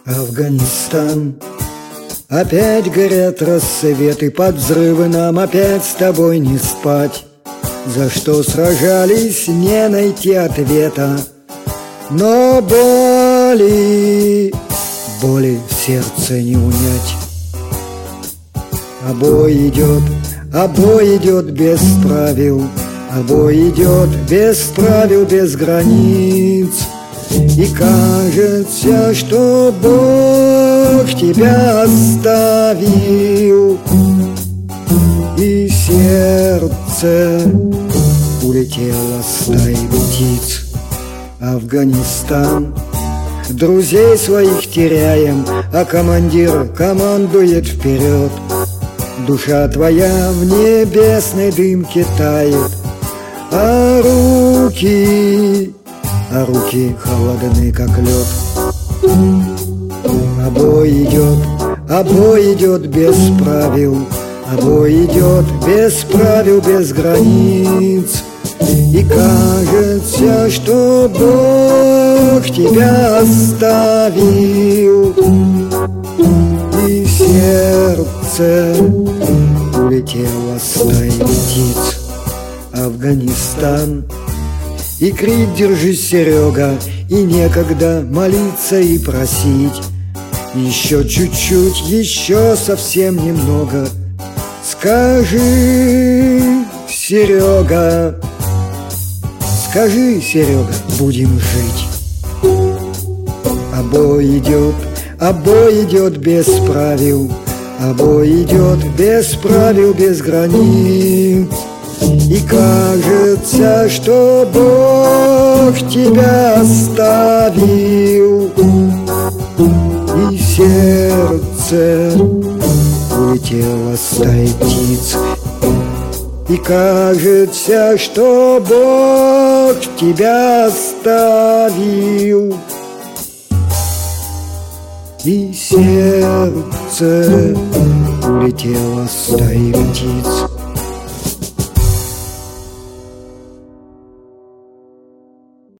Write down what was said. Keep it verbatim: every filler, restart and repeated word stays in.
Афганистан. Опять горят рассветы, под взрывы нам опять с тобой не спать. За что сражались, не найти ответа. Но боли, боли в сердце не унять. А бой идет, а бой идет без правил, а бой идет без правил, без границ. И кажется, что Бог тебя оставил, и сердце улетело стаей птиц. Афганистан. Друзей своих теряем, а командир командует вперед. Душа твоя в небесной дымке тает, а руки, а руки холодны, как лед. А бой идет, а бой идет без правил, а бой идет без правил, без границ. И кажется, что Бог тебя оставил, и сердце улетело стаей птиц. Афганистан. И крик «Держись, Серега!» И некогда молиться и просить. Еще чуть-чуть, еще совсем немного. Скажи, Серега, скажи, Серега, будем жить. А бой идет, а бой идет без правил, а бой идет без правил, без границ. И кажется, что Бог тебя оставил, и сердце улетело стаей птиц. И кажется, что Бог тебя оставил, и сердце улетело стаей птиц.